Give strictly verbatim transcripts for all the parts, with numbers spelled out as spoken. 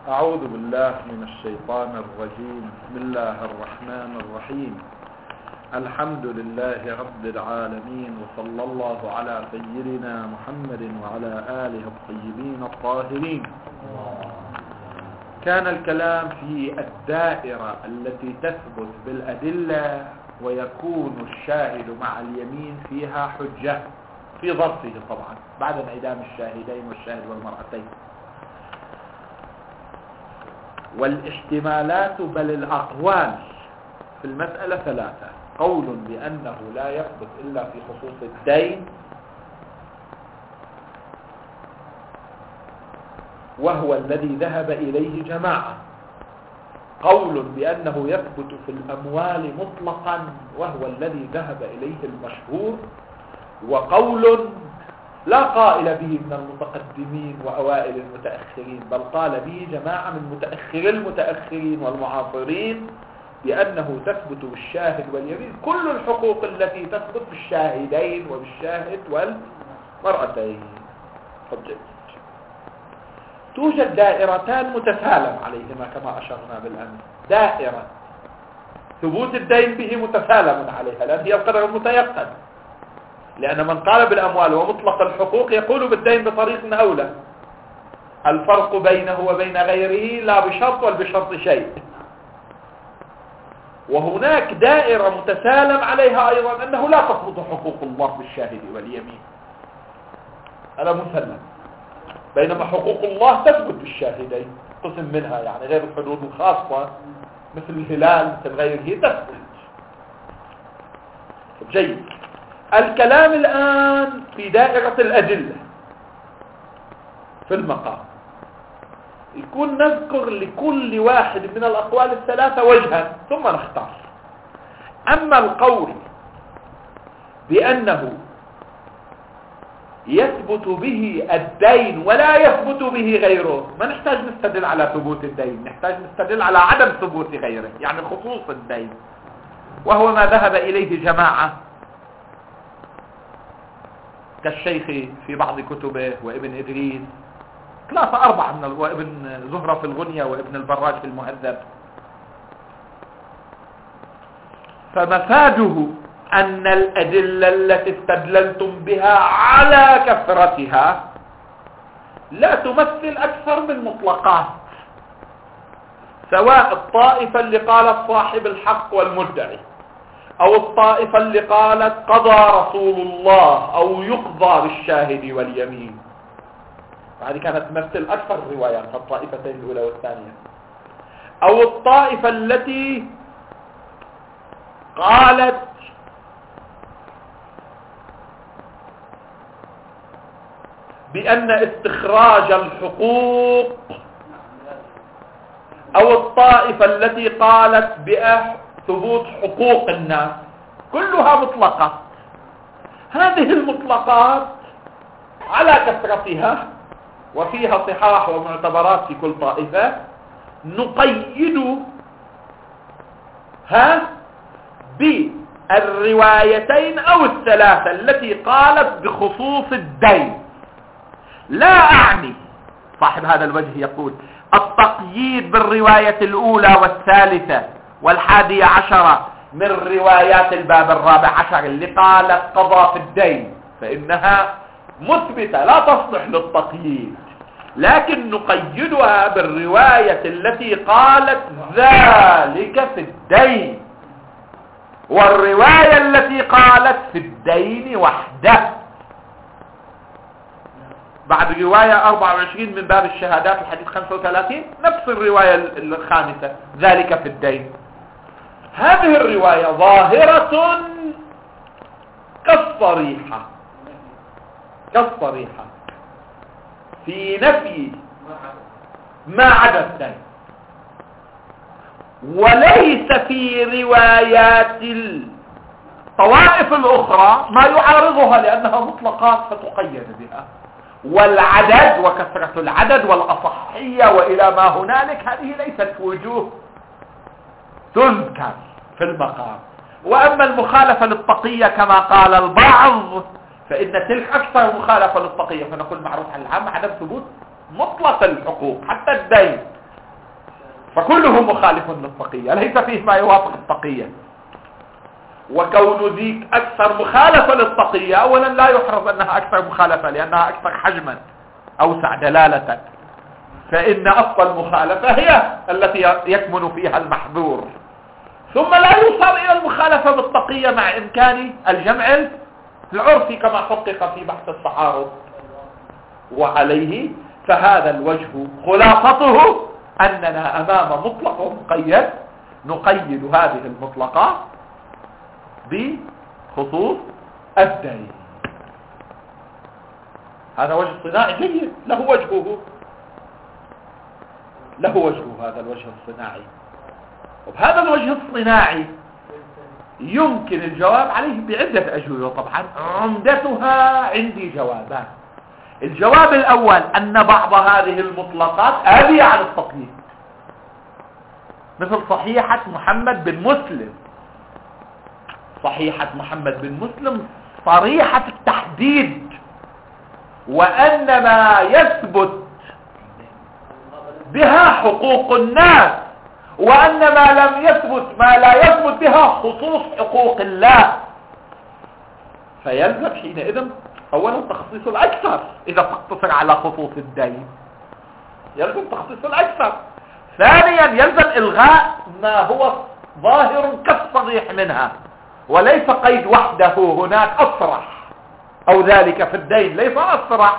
أعوذ بالله من الشيطان الرجيم. بسم الله الرحمن الرحيم. الحمد لله رب العالمين، وصلى الله على سيدنا محمد وعلى آله الطيبين الطاهرين. كان الكلام في الدائرة التي تثبت بالأدلة ويكون الشاهد مع اليمين فيها حجة في ظرفه طبعا بعد انعدام الشاهدين والشاهد والمرأتين. والاحتمالات بل الأقوال في المسألة ثلاثة: قول بأنه لا يثبت إلا في خصوص الدين، وهو الذي ذهب إليه جماعة. قول بأنه يثبت في الأموال مطلقا، وهو الذي ذهب إليه المشهور. وقول لا قائل به من المتقدمين وأوائل المتأخرين، بل قال به جماعة من متأخر المتأخرين والمعاصرين، بأنه تثبت بالشاهد واليمين كل الحقوق التي تثبت بالشاهدين وبالشاهد والمرأتين. حجة. توجد دائرتان متسالم عليهما كما أشرنا بالأمس. دائرة ثبوت الدين به متسالم عليها لأن هي القدر المتيقن، لأن من قال بالأموال ومطلق الحقوق يقول بالدين بطريق أولى. الفرق بينه وبين غيره لا بشرط ولا بشرط شيء. وهناك دائرة متسالم عليها أيضا أنه لا تثبت حقوق الله بالشاهد واليمين، هذا مسلم. بينما حقوق الله تثبت بالشاهدين، قسم منها يعني غير الحدود الخاصة مثل الهلال مثل غيره تثبت. جيد. الكلام الآن في دائرة الأدلة في المقام. يكون نذكر لكل واحد من الأقوال الثلاثة وجها ثم نختار. أما القول بأنه يثبت به الدين ولا يثبت به غيره، ما نحتاج نستدل على ثبوت الدين، نحتاج نستدل على عدم ثبوت غيره، يعني خصوص الدين، وهو ما ذهب إليه جماعة كالشيخ في بعض كتبه وابن إدريس، ثلاثة أربعة من ال... وابن زهرة في الغنية وابن البراج في المهذب. فمفاده أن الأدلة التي استدللتم بها على كثرتها لا تمثل أكثر من مطلقات، سواء الطائفة اللي قالت صاحب الحق والمدعي، أو الطائفة اللي قالت قضى رسول الله أو يقضى بالشاهد واليمين. هذه كانت تمثل أكثر الروايات، الطائفتين الأولى والثانية. أو الطائفة التي قالت بأن استخراج الحقوق، أو الطائفة التي قالت بثبوت حقوق الناس، كلها مطلقة. هذه المطلقات على كثرتها وفيها صحاح ومعتبرات في كل طائفة نقيدها بالروايتين أو الثلاثة التي قالت بخصوص الدين. لا أعني، صاحب هذا الوجه يقول، التقييد بالرواية الأولى والثالثة والحادية عشرة من روايات الباب الرابع عشر اللي قالت قضى في الدين، فإنها مثبتة لا تصلح للتقييد، لكن نقيدها بالرواية التي قالت ذلك في الدين، والرواية التي قالت في الدين وحده. بعد رواية أربعة وعشرين من باب الشهادات الحديث خمسة وثلاثين نفس الرواية الخامسة ذلك في الدين. هذه الرواية ظاهرة كالصريحة كالصريحة في نفي ما عدا الدين، وليس في روايات الطوائف الأخرى ما يعارضها لأنها مطلقات فتقيد بها. والعدد وكثرة العدد والأصحية وإلى ما هنالك هذه ليست وجوه تذكر في المقام. وأما المخالفة للتقية كما قال البعض فإن تلك أكثر مخالفة للتقية، فنقول معروف عن العام عدم ثبوت مطلق الحقوق حتى الدين، فكله مخالف للتقية، ليس فيه ما يوافق التقية. وكون ذيك أكثر مخالفة للتقية أولا لا يحرز أنها أكثر مخالفة لأنها أكثر حجما أوسع دلالة، فإن أصل المخالفة هي التي يكمن فيها المحظور، ثم لا يوصل إلى المخالفة بالتقية مع إمكان الجمع العرفي كما حقق في بحث التعارض. وعليه فهذا الوجه خلاصته أننا أمام مطلق ومقيد، نقيد هذه المطلقة بخصوص الدين. هذا وجه صناعي جيد، له وجهه، له وجهه هذا الوجه الصناعي. وبهذا الوجه الصناعي يمكن الجواب عليه بعدة أجوبة. طبعا عمدتها عندي جوابان. الجواب الأول أن بعض هذه المطلقات آلية عن التقييد، مثل صحيحة محمد بن مسلم. صحيحة محمد بن مسلم صريحة التحديد، وأن ما يثبت بها حقوق الناس، وأن ما لم يثبت ما لا يثبت بها خصوص حقوق الله. فيلزم حينئذ أولا تخصيص الأكثر إذا تقتصر على خصوص الدين، يلزم تخصيص الأكثر. ثانيا يلزم إلغاء ما هو ظاهر كالصريح منها، وليس قيد وحده هناك أصرح، أو ذلك في الدين ليس أصرح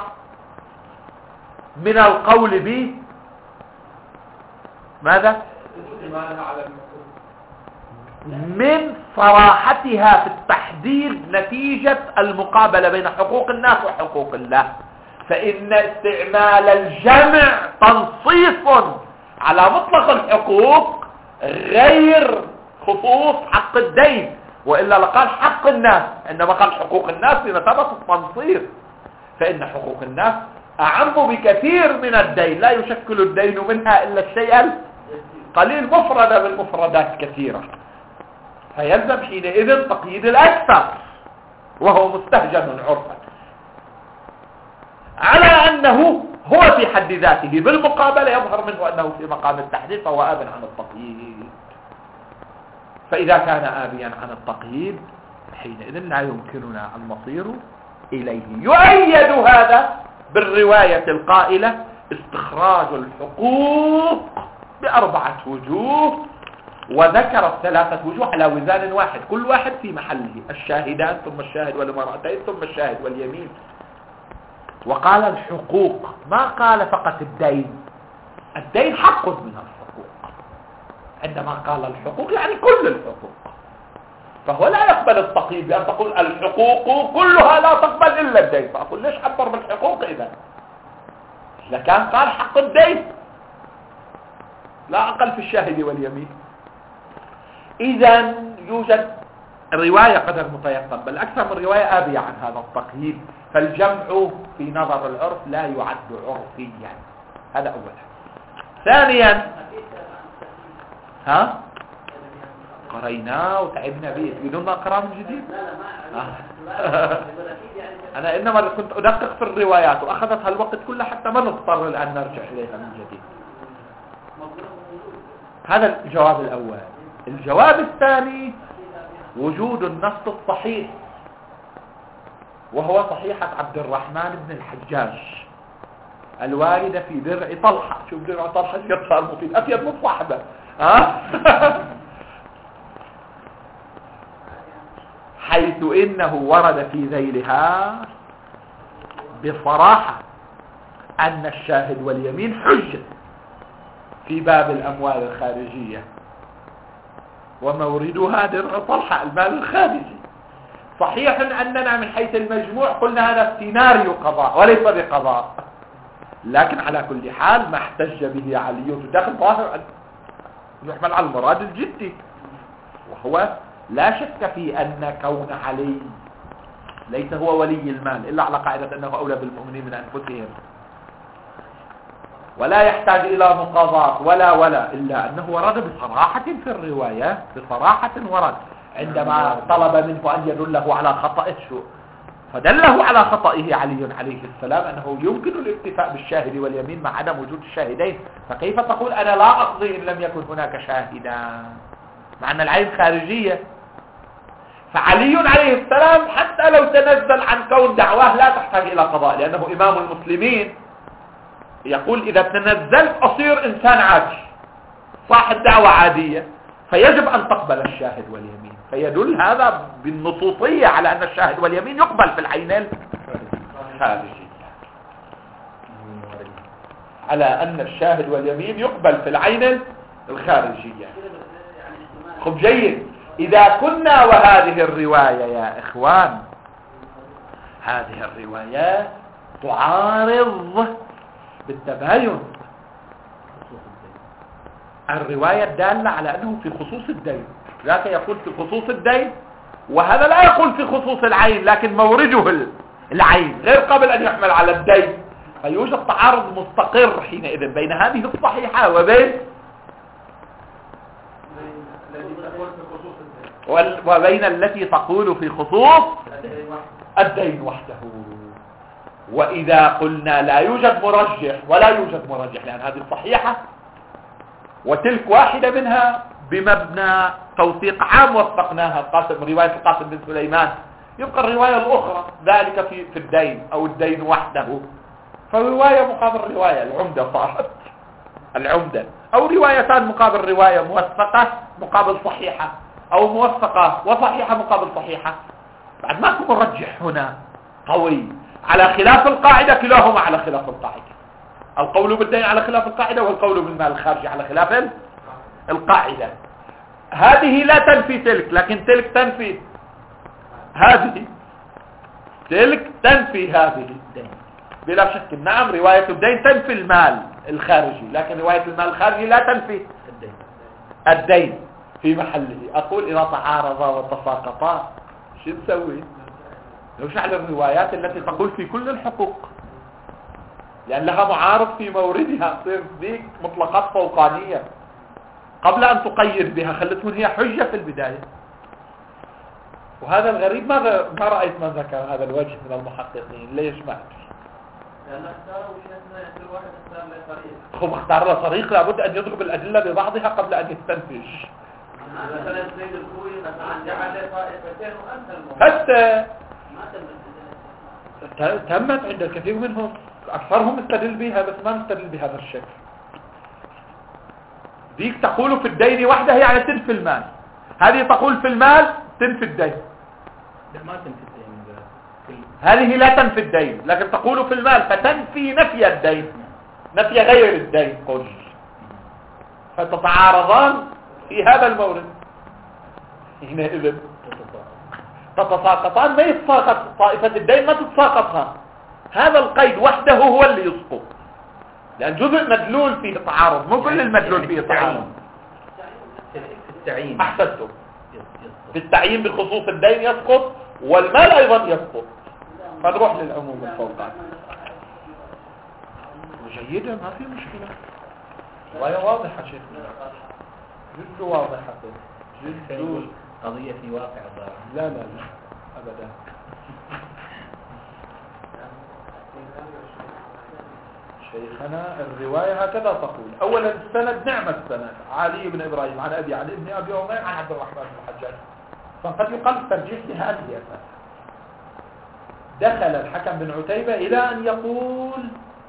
من القول به ماذا؟ من صراحتها في التحديد نتيجة المقابلة بين حقوق الناس وحقوق الله. فإن استعمال الجمع تنصيص على مطلق الحقوق غير خصوص حق الدين، وإلا لقال حق الناس، عندما قال حقوق الناس بمثابة التنصيص، فإن حقوق الناس أعم بكثير من الدين، لا يشكل الدين منها إلا الشيء قليل مفردة بالمفردات كثيرة. فيلزم حينئذ تقييد الأكثر وهو مستهجن عرفا، على أنه هو في حد ذاته بالمقابلة يظهر منه أنه في مقام التحديد فهو آب عن التقييد. فإذا كان آبيا عن التقييد حينئذ لا يمكننا أن نصير إليه. يؤيد هذا بالرواية القائلة استخراج الحقوق بأربعة وجوه، وذكر الثلاثة وجوه على وزان واحد، كل واحد في محله، الشاهدان ثم الشاهد والمرأتين ثم الشاهد واليمين. وقال الحقوق، ما قال فقط الدين، الدين حق من الحقوق، عندما قال الحقوق يعني كل الحقوق. فهو لا يقبل التقييد بأن تقول الحقوق كلها لا تقبل إلا الدين، فأقول ليش عبر بالحقوق إذا؟ إذا كان قال حق الدين لا أقل في الشاهد واليمين. إذا يوجد رواية قدر متيقن، بل أكثر من رواية آبية عن هذا التقييد، فالجمع في نظر العرف لا يعد عرفيا. هذا أولا. ثانيا ها قريناه وتعبنا به، بدون ما أقرأ من جديد. آه. أنا إنما كنت أدقق في الروايات وأخذت هالوقت كله حتى ما نضطر الآن نرجع إليها من جديد. هذا الجواب الأول. الجواب الثاني وجود النص الصحيح، وهو صحيحة عبد الرحمن بن الحجاج الواردة في درع طلحة. شوف درع طلحة صار مفيد، أفيد من صاحبه. ها حيث إنه ورد في ذيلها بصراحة أن الشاهد واليمين حجة في باب الأموال الخارجية، وموردها درع طلحة المال الخارجي. صحيح أننا من حيث المجموع قلنا هذا سيناريو قضاء وليس بقضاء، لكن على كل حال ما احتج به علي في داخل ظاهر أن يحمل على المراد الجدي، وهو لا شك في أن كون علي ليس هو ولي المال إلا على قاعدة أنه أولى بالمؤمنين من أنفسهم، ولا يحتاج إلى مقاضاة ولا ولا إلا أنه ورد بصراحة في الرواية، بصراحة ورد عندما طلب منه أن يدله على خطأ شو فدله على خطئه علي عليه السلام أنه يمكن الاكتفاء بالشاهد واليمين مع عدم وجود الشاهدين. فكيف تقول أنا لا أقضي إن لم يكن هناك شاهدان مع أن العين خارجية؟ فعلي عليه السلام حتى لو تنزل عن كون دعواه لا تحتاج إلى قضاء، لأنه إمام المسلمين يقول إذا تنزلت أصير إنسان عادي صاحب دعوة عادية، فيجب أن تقبل الشاهد واليمين. فيدل هذا بالنصوصية على أن الشاهد واليمين يقبل في العين الخارجية، على أن الشاهد واليمين يقبل في العين الخارجية. خب جيد، إذا كنا وهذه الرواية يا إخوان، هذه الروايات تعارض بالتباين الرواية الدالة على أنه في خصوص الدين، ذاك يقول في خصوص الدين وهذا لا يقول في خصوص العين، لكن مورده العين غير قابل أن يحمل على الدين. فيوجد تعارض مستقر حينئذ بين هذه الصحيحة وبين وبين التي تقول في خصوص الدين وحده. وإذا قلنا لا يوجد مرجح ولا يوجد مرجح لأن هذه الصحيحة وتلك واحدة منها بمبنى توثيق عام وثقناها القاسم رواية القاسم بن سليمان، يبقى الرواية الأخرى ذلك في في الدين أو الدين وحده، فرواية مقابل رواية العمدة صارت العمدة، أو روايتان مقابل رواية موثقة مقابل صحيحة، أو موثقة وصحيحة مقابل صحيحة. بعد ماكو مرجح هنا قوي على خلاف القاعدة، كلاهما على خلاف القاعدة. القول بالدين على خلاف القاعدة والقول بالمال الخارجي على خلاف القاعدة. هذه لا تنفي تلك، لكن تلك تنفي هذه، تلك تنفي هذه بلا شك. نعم رواية الدين تنفي المال الخارجي، لكن رواية المال الخارجي لا تنفي الدين في محله. أقول إذا تعارضا وتساقطا شو نسوي؟ نرجع للروايات التي تقول في كل الحقوق، لأن لها معارض في موردها، تصير ذيك مطلقات فوقانية قبل أن تقيد بها، خلتهم هي حجة في البداية. وهذا الغريب ما ما رأيت من ذكر هذا الوجه من المحققين. ليش ما أدري؟ لأن اختاروا شيئا كل واحد اختار له طريق. خب اختار له طريق لابد أن يضرب الأدلة ببعضها قبل أن يستنتج. مثلا سيد الخوي مثلا جعل طائفتين وأنت حتى ما تمت عند الكثير منهم، أكثرهم استدل بها بس ما نستدل بهذا الشكل. ديك تقول في الدين وحده يعني تنفي المال، هذه تقول في المال تنفي الدين. لا ما تنفي الدين. هذه لا تنفي الدين لكن تقول في المال فتنفي نفي الدين، نفي غير الدين قل. فتتعارضان في هذا المورد، حينئذ تتساقطان. ما يتساقط طائفة الدين، ما تتساقطها، هذا القيد وحده هو اللي يسقط، لأن جزء مدلول فيه تعارض، مو كل المدلول فيه تعارض. التعيين أحسنتم، في التعيين بخصوص الدين يسقط والمال أيضا يسقط. فنروح للعموم الفوقاني. جيدة ما في مشكلة، رواية واضحة شيخنا، جد واضحة جد. قضية في واقع الضرر. لا لا لا أبدا. شيخنا الرواية هكذا تقول: أولا السند نعم السند علي بن إبراهيم عن أبي عن ابن أبي عمير عن عبد الرحمن بن الحجاج، فقد يقال ترجيح لهذه أساسا. دخل الحكم بن عتيبة إلى أن يقول: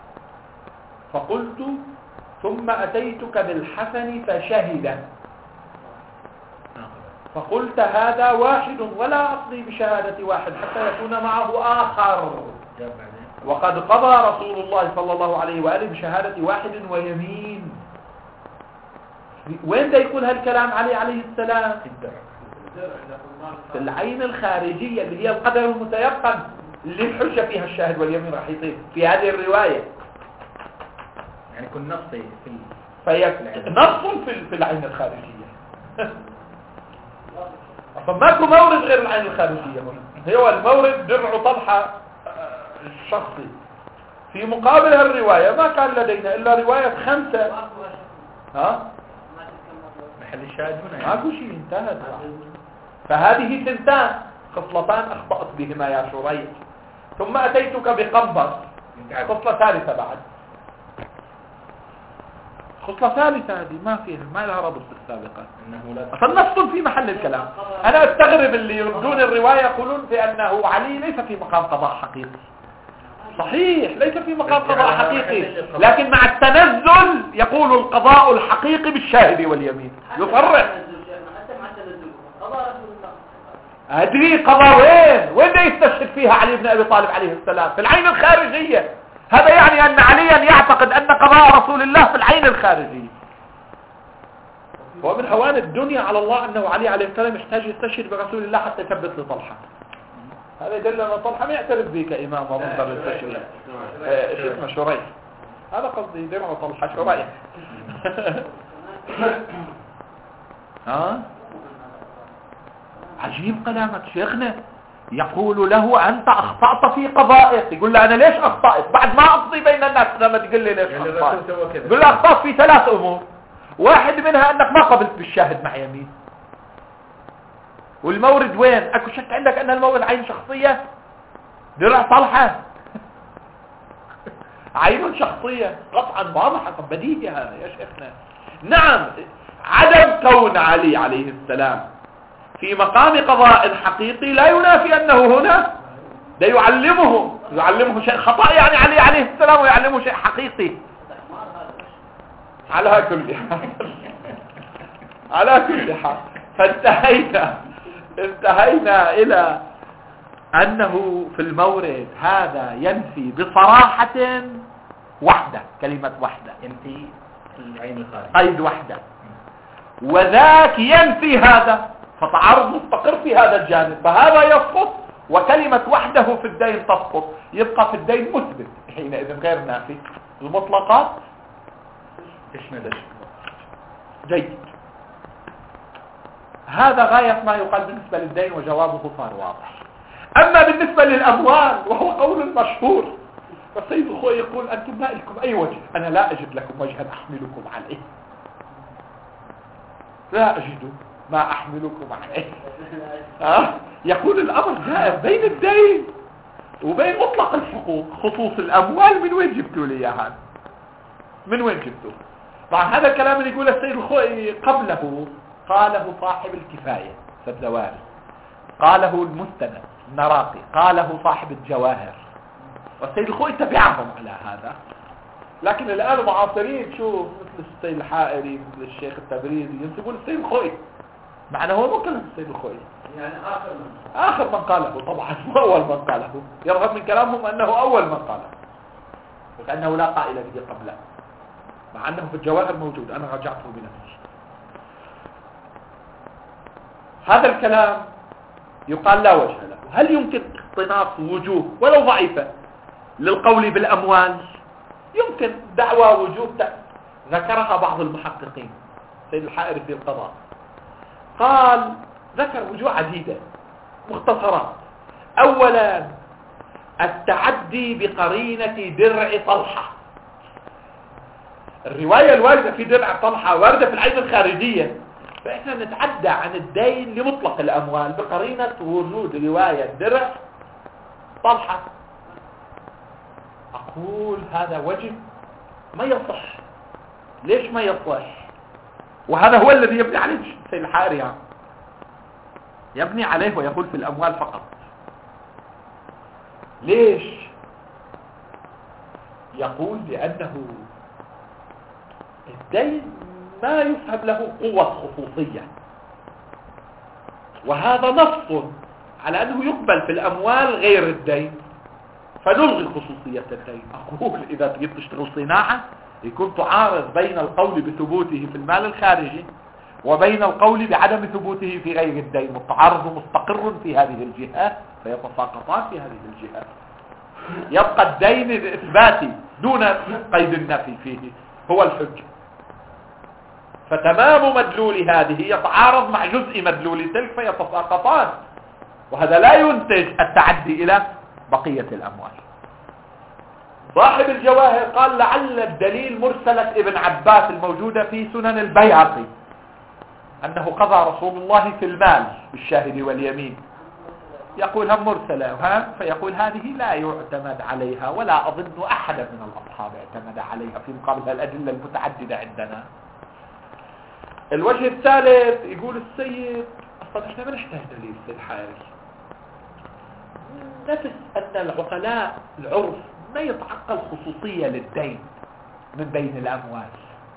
فقلت ثم أتيتك بالحسن فشهد، فقلت هذا واحد ولا أقضي بشهادة واحد حتى يكون معه آخر، وقد قضى رسول الله صلى الله عليه وآله بشهادة واحد ويمين. وين ده يقول هالكلام علي عليه السلام؟ في العين الخارجية اللي هي القدر المتيقن اللي الحجة فيها الشاهد واليمين راح يصير في هذه الرواية، يعني كل نص في في نص في في العين الخارجية. أصلا ماكو مورد غير العين الخارجية، هو المورد درع طلحة الشخصي. في مقابل هالرواية ما كان لدينا إلا رواية خمسة. ها؟ محل الشاهد هنا ماكو شيء، انتهت. فهذه ثنتان خصلتان أخطأت بهما يا شريح. ثم أتيتك بقنبر. خصلة ثالثة بعد، خصلة ثالثة هذه ما فيها، ما لها رابط بالسابقة، فالنص في محل الكلام. أنا أستغرب اللي يردون الرواية يقولون بأنه علي ليس في مقام قضاء حقيقي. صحيح ليس في مقام قضاء حقيقي، لكن مع التنزل يقول القضاء الحقيقي بالشاهد واليمين، يفرق. أدري قضاء وين وين يستشهد فيها علي بن أبي طالب عليه السلام؟ في العين الخارجية. هذا يعني أن عليا يعتقد أن قضاء رسول الله في العين الخارجية. ومن هوان الدنيا على الله أنه علي عليه السلام يحتاج يستشهد برسول الله حتى يثبت لطلحة. هذا يدل أن طلحة ما يعترف به كإمام ومنظر التشريع. شو اسمه شريح، هذا قصدي درع طلحة شريح. ها عجيب كلامك شيخنا. يقول له أنت أخطأت في قضائك. يقول له أنا ليش أخطأت بعد ما أقضي بين الناس؟ لما تقول لي ليش أخطأت؟ يقول له أخطأت في ثلاث أمور، واحد منها أنك ما قبلت بالشاهد مع يمين. والمورد وين؟ أكو شك عندك أن المورد عين شخصية؟ درع طلحة عين شخصية قطعا واضحة بديهة يا شيخنا. نعم عدم كون علي عليه السلام في مقام قضاء حقيقي لا ينافي أنه هنا ده يعلمه يعلمه شيء خطأ، يعني علي عليه السلام ويعلمه شيء حقيقي. على كل حال على كل حال فانتهينا انتهينا إلى أنه في المورد هذا ينفي بصراحة وحدة، كلمة وحدة ينفي العين الخارج قيد وحدة، وذاك ينفي هذا، فتعارض مستقر في هذا الجانب، فهذا يسقط وكلمة وحده في الدين تسقط، يبقى في الدين مثبت حينئذ غير نافي. المطلقات تشمل جيد. هذا غاية ما يقال بالنسبة للدين وجوابه صار واضح. أما بالنسبة للأموال وهو قول مشهور، فالسيد الخوي يقول أنتم ما لكم أي وجه، أنا لا أجد لكم وجها أحملكم عليه، لا أجد ما أحملكم عليه. أه؟ يقول الأمر جائر بين الدين وبين مطلق الحقوق. خصوص الأموال من وين جبتوا لي هذا؟ من وين جبتوا؟ طبعا هذا الكلام اللي يقول السيد الخوي قبله قاله صاحب الكفاية فالزواري، قاله المستند النراقي، قاله صاحب الجواهر، والسيد الخوي تبعهم على هذا. لكن الآن معاصرين شوف مثل السيد الحائري مثل الشيخ التبريزي ينسبون السيد الخوي، مع أنه هو مو كلام السيد الخوي، يعني آخر من آخر من قاله طبعا مو أول من قاله، يرغب من كلامهم أنه أول من قاله وكأنه لا قائل به قبله، مع أنه في الجواهر موجود، أنا رجعته بنفسي. هذا الكلام يقال لا وجه له. هل يمكن اقتناص وجوه ولو ضعيفة للقول بالأموال؟ يمكن دعوى وجوه ذكرها بعض المحققين. سيد الحائري في القضاء قال ذكر وجوه عديدة مختصرات. أولا التعدي بقرينة درع طلحة. الرواية الواردة في درع طلحة واردة في العين الخارجية، فإحنا نتعدى عن الدين لمطلق الأموال بقرينة وجود رواية درع طلحة. أقول هذا وجه ما يصح. ليش ما يصح؟ وهذا هو الذي يبني عليه سيد الحائري، يبني عليه ويقول في الأموال فقط. ليش؟ يقول لأنه الدين ما يفهم له قوة خصوصية، وهذا نص على أنه يقبل في الأموال غير الدين، فنلغي خصوصية الدين. أقول إذا تجيب تشتغل صناعة يكون تعارض بين القول بثبوته في المال الخارجي وبين القول بعدم ثبوته في غير الدين، والتعارض مستقر في هذه الجهة فيتساقطان في هذه الجهة. يبقى الدين الإثباتي دون قيد النفي فيه هو الحجة، فتمام مدلول هذه يتعارض مع جزء مدلول تلك فيتساقطان، وهذا لا ينتج التعدي إلى بقية الأموال. صاحب الجواهر قال لعل الدليل مرسلة ابن عباس الموجودة في سنن البيهقي أنه قضى رسول الله في المال بالشاهد واليمين، يقول هم مرسلة وهم فيقول هذه لا يعتمد عليها، ولا أظن أحدا من الأصحاب اعتمد عليها في مقابل الأدلة المتعددة عندنا. الوجه الثالث يقول السيد أصلا إحنا ما نحتاج دليل في الحال، نفس أن العقلاء العرف ما يتعقل خصوصية للدين من بين الأموال،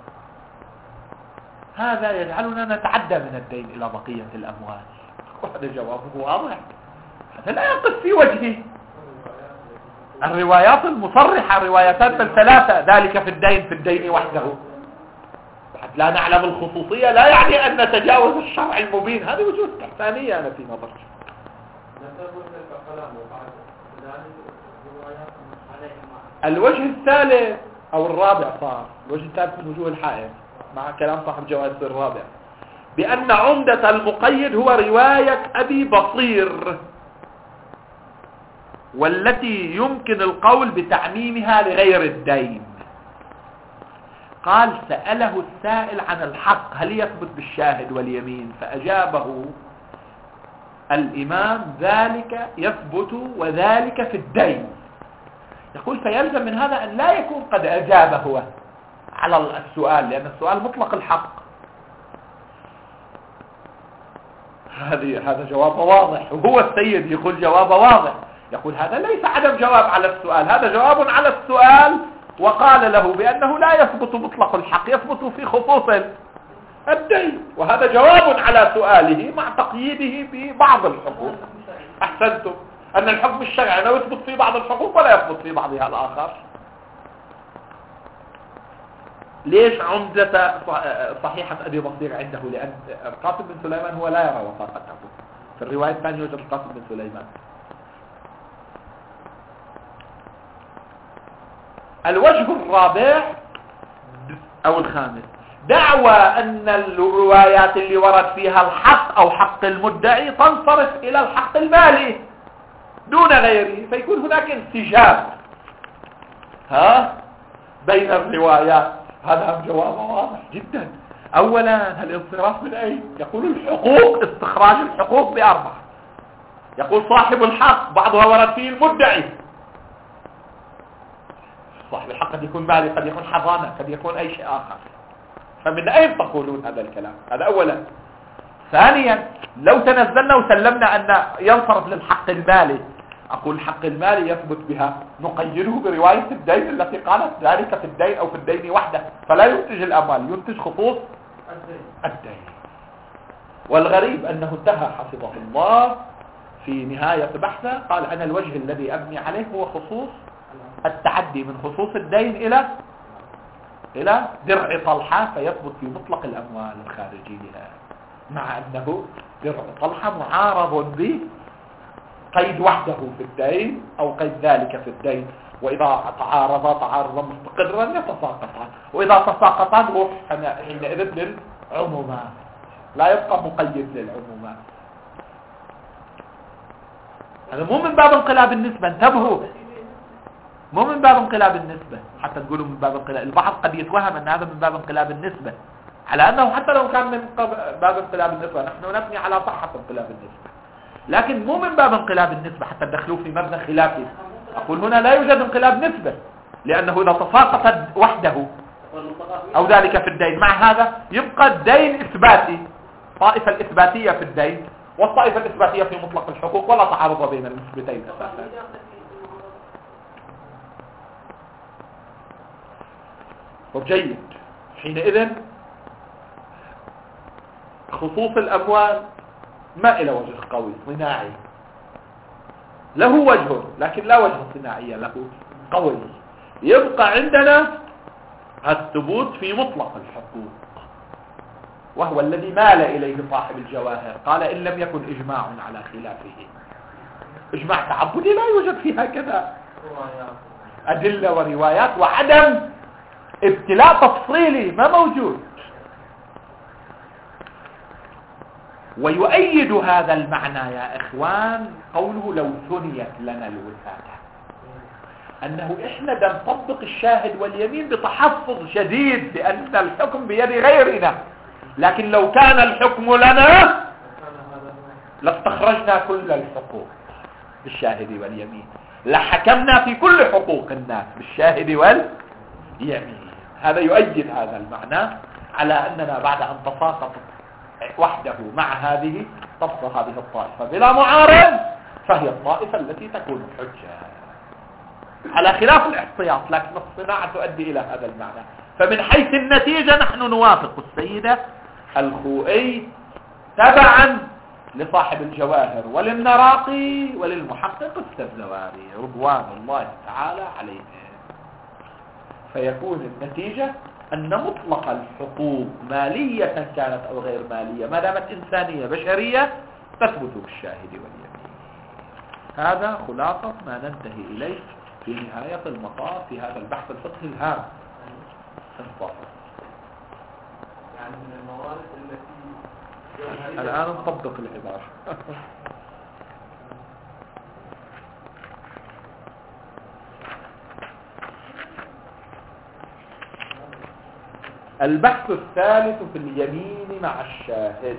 هذا يجعلنا نتعدى من الدين إلى بقية الأموال. وهذا جوابه واضح، هذا لا يقف في وجهه. الروايات المصرحة روايتان الثلاثة، ذلك في الدين في الدين وحده، حتى لا نعلم الخصوصية لا يعني أن نتجاوز الشرع المبين، هذه وجوه استحسانية أنا في نظري. الوجه الثالث أو الرابع صار الوجه الثالث من وجوه الحائط مع كلام صاحب جواز الرابع، بأن عمدة المقيد هو رواية أبي بصير، والتي يمكن القول بتعميمها لغير الدين. قال سأله السائل عن الحق هل يثبت بالشاهد واليمين، فأجابه الإمام ذلك يثبت وذلك في الدين. يقول فيلزم من هذا أن لا يكون قد أجاب هو على السؤال، لأن السؤال مطلق الحق. هذه هذا جواب واضح، وهو السيد يقول جواب واضح، يقول هذا ليس عدم جواب على السؤال، هذا جواب على السؤال، وقال له بأنه لا يثبت مطلق الحق، يثبت في خصوص الدين، وهذا جواب على سؤاله مع تقييده ببعض الحقوق. أحسنتم، أن الحكم الشرعي لا يثبت في بعض الحقوق ولا يثبت في بعضها الآخر. ليش عمدة صحيحة أبي بصير عنده؟ لأن القاسم بن سليمان هو لا يرى وثاقته، في الرواية الثانية يوجد القاسم بن سليمان. الوجه الرابع أو الخامس، دعوى أن الروايات اللي ورد فيها الحق أو حق المدعي تنصرف إلى الحق المالي دون غيره، فيكون هناك انسجام ها بين الروايات. هذا جواب واضح جدا. أولا الانصراف من أين؟ يقول الحقوق، استخراج الحقوق بأربعة. يقول صاحب الحق بعضها ورد فيه المدعي، صاحب الحق قد يكون مالي، قد يكون حضانة، قد يكون أي شيء آخر، فمن أين تقولون هذا الكلام؟ هذا أولا. ثانيا لو تنزلنا وسلمنا أن ينصرف للحق المالي، أقول الحق المالي يثبت بها، نقيده برواية الدين التي قالت ذلك في الدين أو في الدين وحده، فلا ينتج الأموال، ينتج خصوص الدين. والغريب أنه انتهى حفظه الله في نهاية بحثه قال أنا الوجه الذي أبني عليه هو خصوص التعدي من خصوص الدين إلى إلى درع طلحة، فيثبت في مطلق الأموال الخارجية، مع أنه درع طلحة معارض به قيد وحده في الدين أو قيد ذلك في الدين، وإذا تعارضا تعارضا مستقرا يتساقطان، وإذا تساقطان روح حينئذ للعمومات، لا يبقى مقيد للعمومات. هذا مو من باب انقلاب النسبة، انتبهوا، مو من باب انقلاب النسبة حتى تقولوا من باب انقلاب. البعض قد يتوهم أن هذا من باب انقلاب النسبة، على أنه حتى لو كان من باب انقلاب النسبة نحن نبني على صحة انقلاب النسبة، لكن مو من باب انقلاب النسبة حتى تدخلوا في مبنى خلافي. أقول هنا لا يوجد انقلاب نسبة، لأنه إذا تساقط وحده أو ذلك في الدين، مع هذا يبقى الدين إثباتي، طائفة الإثباتية في الدين والطائفة الإثباتية في مطلق الحقوق، ولا تعارض بين النسبتين أساسا. وجيد، حينئذ خصوص الأموال ما إلى وجه قوي صناعي، له وجه لكن لا وجه صناعي له قوي. يبقى عندنا الثبوت في مطلق الحقوق، وهو الذي مال إليه صاحب الجواهر، قال إن لم يكن إجماع على خلافه. إجماع تعبدي لا يوجد فيها كذا أدلة وروايات، وعدم ابتلاء تفصيلي ما موجود. ويؤيد هذا المعنى يا إخوان قوله لو ثنيت لنا الوثاقة، أنه إحنا دا نطبق الشاهد واليمين بتحفظ شديد لأن الحكم بيد غيرنا، لكن لو كان الحكم لنا لاستخرجنا كل الحقوق. بالشاهد واليمين، لحكمنا في كل حقوق الناس بالشاهد واليمين. هذا يؤيد هذا المعنى على أننا بعد أن تساقط وحده مع هذه تبقى هذه الطائفة بلا معارض، فهي الطائفة التي تكون حجة على خلاف الاحتياط، لكن الصناعة تؤدي إلى هذا المعنى. فمن حيث النتيجة نحن نوافق السيدة الخوئي تبعا لصاحب الجواهر وللنراقي وللمحقق السبزواري رضوان الله تعالى عليهم. فيكون النتيجة أن مطلق الحقوق مالية كانت أو غير مالية ما دامت إنسانية بشرية تثبت بالشاهد واليمين. هذا خلاصة ما ننتهي إليه في نهاية المطاف في هذا البحث الفقهي الهام. يعني من الموارد التي الآن نطبق العبارة. البحث الثالث في اليمين مع الشاهد.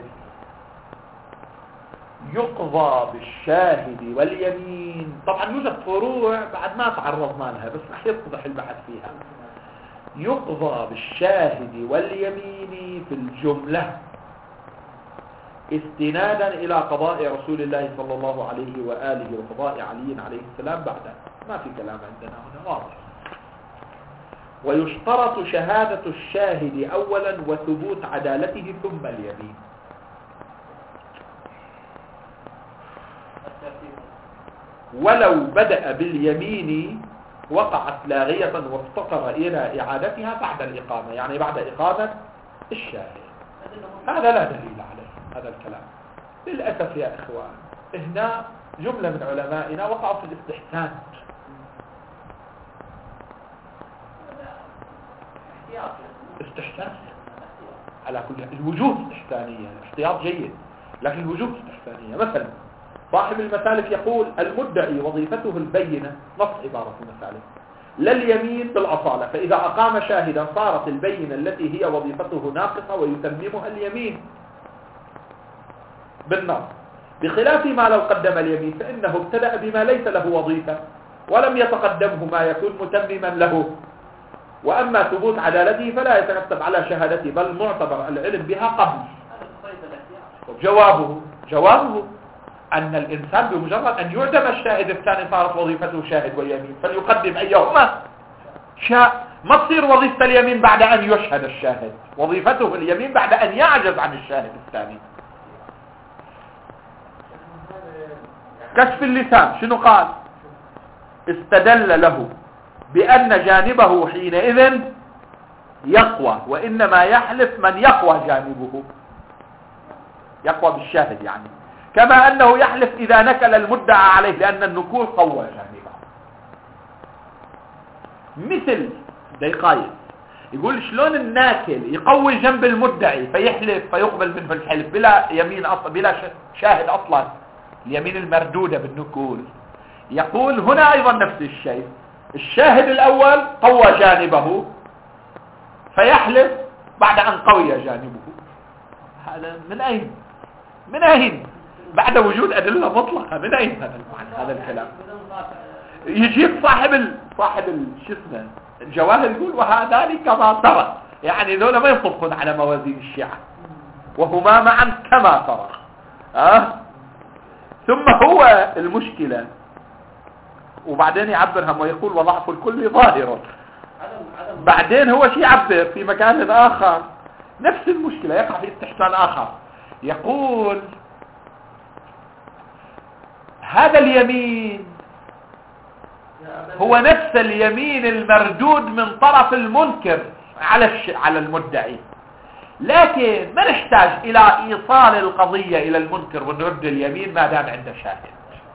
يقضى بالشاهد واليمين. طبعا يوجد فروع بعد ما تعرضنا لها بس رح يتضح البحث فيها. يقضى بالشاهد واليمين في الجملة استنادا إلى قضاء رسول الله صلى الله عليه وآله وقضاء علي عليه السلام بعده. ما في كلام عندنا هنا واضح. ويشترط شهادة الشاهد أولا وثبوت عدالته ثم اليمين. ولو بدأ باليمين وقعت لاغية وافتقر إلى إعادتها بعد الإقامة، يعني بعد إقامة الشاهد. هذا لا دليل عليه هذا الكلام للأسف يا إخوان. هنا جملة من علمائنا وقعوا في الاستحسان. استحسان على كل الوجوه استحسانية، الاحتياط جيد لكن الوجوه استحسانية. مثلا صاحب المسالك يقول المدعي وظيفته البينة، نص عبارة المسالك، لا اليمين بالأصالة، فإذا أقام شاهدا صارت البينة التي هي وظيفته ناقصة ويتممها اليمين بالنص، بخلاف ما لو قدم اليمين فإنه ابتدأ بما ليس له وظيفة ولم يتقدمه ما يكون متمما له. وأما ثبوت عدالته فلا يترتب على شهادته بل معتبر العلم بها قبل. جوابه جوابه أن الإنسان بمجرد أن يعدم الشاهد الثاني صارت وظيفته شاهد ويمين، فليقدم أيهما شاء. ما تصير وظيفة اليمين بعد أن يشهد الشاهد، وظيفته اليمين بعد أن يعجز عن الشاهد الثاني. كشف اللسان شنو قال؟ استدل له بأن جانبه حينئذ يقوى، وإنما يحلف من يقوى جانبه، يقوى بالشاهد يعني، كما أنه يحلف إذا نكل المدعى عليه لأن النكول قوى جانبه. مثل دقائق يقول شلون الناكل يقوي جنب المدعي فيحلف فيقبل منه الحلف بلا يمين أصلا بلا شاهد أصلا، اليمين المردودة بالنكول. يقول هنا أيضا نفس الشيء، الشاهد الأول قوى جانبه فيحلف بعد أن قوي جانبه. هذا من أين؟ من أين؟ بعد وجود أدلة مطلقة. من أين هذا المعنى هذا الكلام؟ يجيب صاحب ال... صاحب ال... شو اسمه الجواهر يقول وهذان كما ترى، يعني ذولا ما يطبقون على موازين الشيعة وهما معا كما ترى. أه؟ ثم هو المشكلة وبعدين يعبرها ويقول وضعف الكل ظاهر. بعدين هو شي يعبر في مكان آخر نفس المشكلة، يقع في استحسان آخر، يقول هذا اليمين هو نفس اليمين المردود من طرف المنكر على الش... على المدعي، لكن ما نحتاج إلى إيصال القضية إلى المنكر ونرد اليمين ما دام عنده شاهد.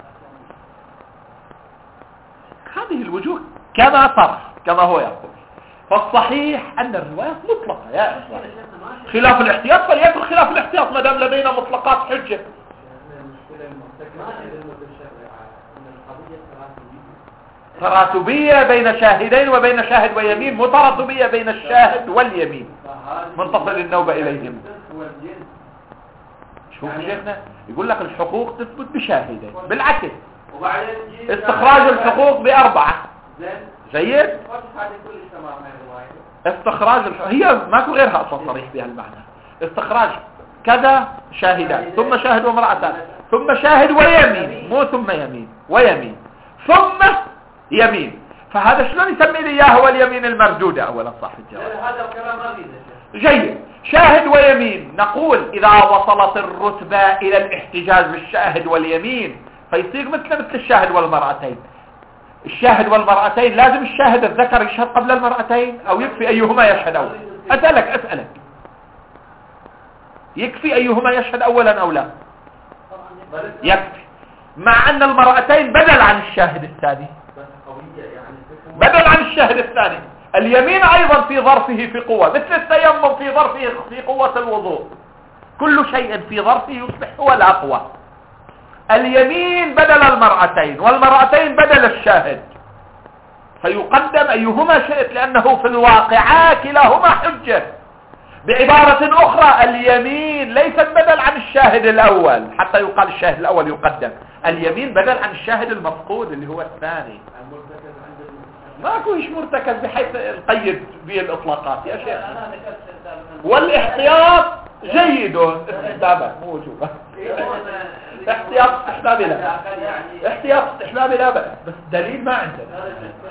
هذه الوجوه كما ترى كما هو يقول. فالصحيح أن الروايات مطلقة يا إخوان، خلاف الاحتياط فليكن خلاف الاحتياط ما دام لدينا مطلقات حجة. تراتبية بين شاهدين وبين شاهد ويمين، متراتبية بين الشاهد واليمين منتصل النوبة إليهم. شوف شيخنا يقول لك الحقوق تثبت بشاهدين، بالعكس وبعدين جيت استخراج الحقوق بأربعة. زين جيد. فتح هذه كل تمام هاي الرواية. استخراج الح... هي ماكو غيرها اصلا صريح بها المعنى. استخراج كذا شاهدان ثم شاهد وامرأتان ثم شاهد ويمين، مو ثم يمين ويمين ثم يمين. فهذا شلون يسمي لي اياه هو اليمين المردودة اولا صاحب الجواب. هذا الكلام ما بيده. جيد. شاهد ويمين نقول اذا وصلت الرتبة الى الاحتجاج بالشاهد واليمين فيصير مثل مثل الشاهد والمرأتين. الشاهد والمرأتين لازم الشاهد الذكر يشهد قبل المرأتين او يكفي ايهما يشهد اولا؟ اسألك اسألك يكفي ايهما يشهد اولا او لا؟ يكفي، مع ان المرأتين بدل عن الشاهد الثاني، بدل عن الشاهد الثاني. اليمين ايضا في ظرفه في قوة، مثل التيمم في ظرفه في قوة الوضوء. كل شيء في ظرفه يصبح هو الاقوى. اليمين بدل المرأتين والمرأتين بدل الشاهد، فيقدم ايهما شئت لانه في الواقع كلاهما حجة. بعبارة اخرى اليمين ليست بدل عن الشاهد الاول حتى يقال الشاهد الاول يقدم، اليمين بدل عن الشاهد المفقود اللي هو الثاني. ماكو هيش مرتكز بحيث القيد به الاطلاقات يا شيخ. والاحتياط جيد استحبابا مو وجوبا. احتياط استحبابي لا، احتياط استحبابي لا بأس، بس دليل ما عندنا.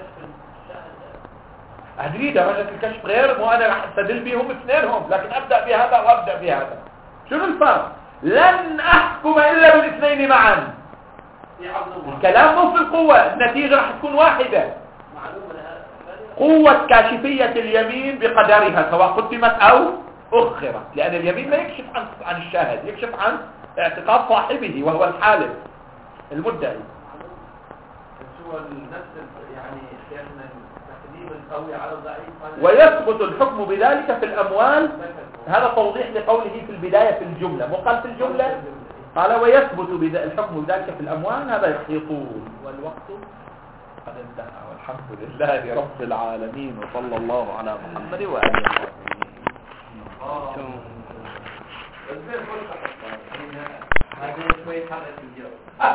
أدري درجة الكشف غير، مو أنا راح أستدل بيهم اثنينهم، لكن أبدأ بهذا وأبدأ بهذا. شنو الفرق؟ لن أحكم إلا بالاثنين معا. الكلام مو في القوة، النتيجة راح تكون واحدة. قوة كاشفية اليمين بقدرها سواء قدمت أو أخرت، لأن اليمين لا يكشف عن عن الشاهد، يكشف عن اعتقاد صاحبه وهو الحالف المدعي. ويثبت الحكم بذلك في الأموال. هذا توضيح لقوله في البداية في الجملة، مو قال في الجملة، قال ويثبت الحكم بذلك في الأموال. هذا يطول والوقت قد انتهى، والحمد لله رب العالمين، وصلى الله على محمد وآله وصحبه.